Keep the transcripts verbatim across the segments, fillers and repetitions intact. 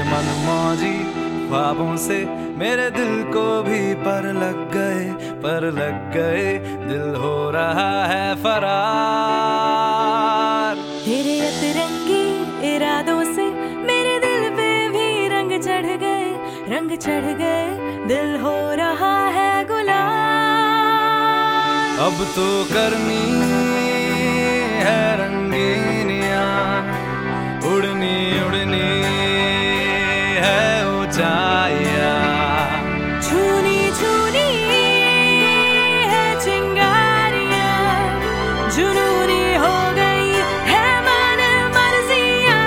मनमौजी ख्वाबों से मेरे दिल को भी पर लग गए, पर लग गए, दिल हो रहा है फरार। तेरे अतरंगी इरादों से मेरे दिल पे भी रंग चढ़ गए, रंग चढ़ गए, दिल हो रहा है गुलाल। अब तो करनी है रंगीनियां, उड़नी उड़नी है ऊंचाइयां, छूनी छूनी है चिंगारियां, जुनूनी हो गई है मन मर्जियां,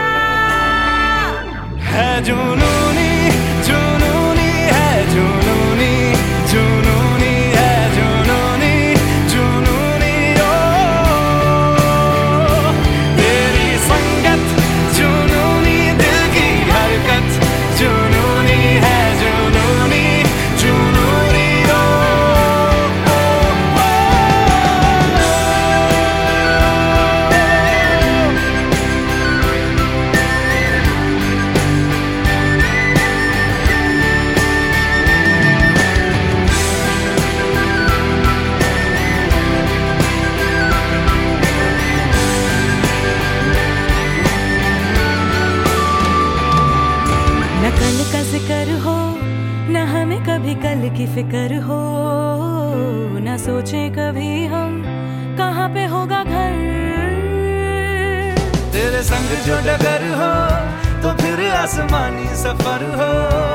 है जुनूनी जुनूनी है जुनूनी जुनूनी है जुनूनी जुनूनी ओ तेरी संगत जुनूनी, दिल की हरकत जुनूनी है जुनूनी जुनूनी ओ, ओ, ओ, न कल का जिक्र हो, न हमें कभी कल की फिक्र हो, न सोचे कभी हम कहाँ पे होगा घर। तेरे संग जो डगर हो तो फिर आसमानी सफर हो,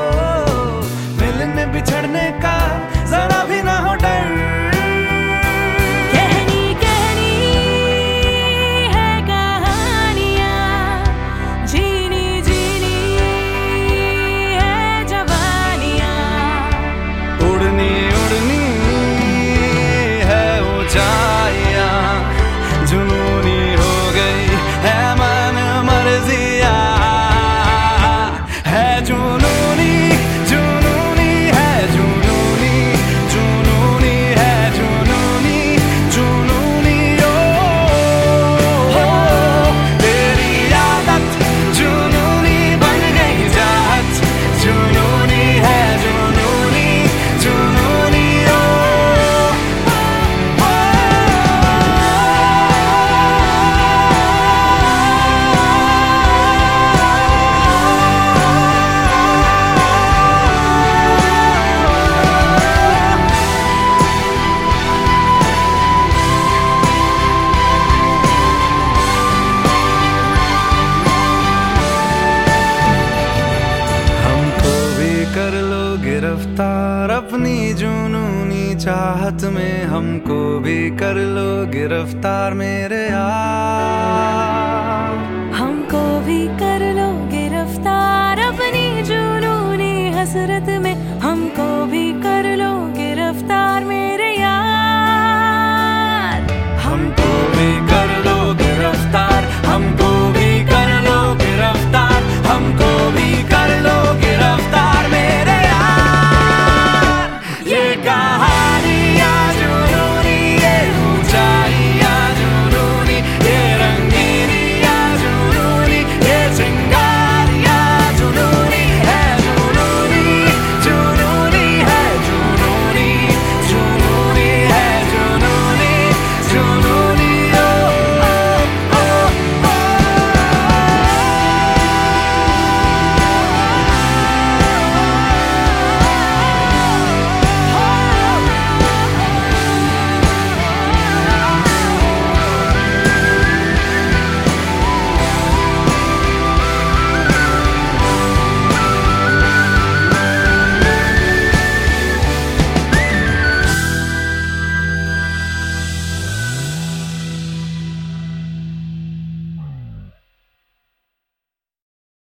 मिलने बिछड़ने का जरा भी ना हो डर। कहनी कहनी है कहानियाँ, जीनी जीनी है जवानियाँ, उड़नी उड़नी है ऊंचाइयां, जुनूनी हो गई है मन मर्जियां, है जुनूनी जुनूनी है जुनूनी जुनूनी है जुनूनी जुनूनी ओ, ओ तेरी आदत जुनूनी बन गई चाहत, जुनूनी है जुनूनी जुनूनी ओ, ओ, हमको भी कर लो गिरफ्तार अपनी जुनूनी चाहत में, हमको भी कर लो गिरफ्तार मेरे यार। हमको भी कर लो गिरफ्तार अपनी जुनूनी हसरत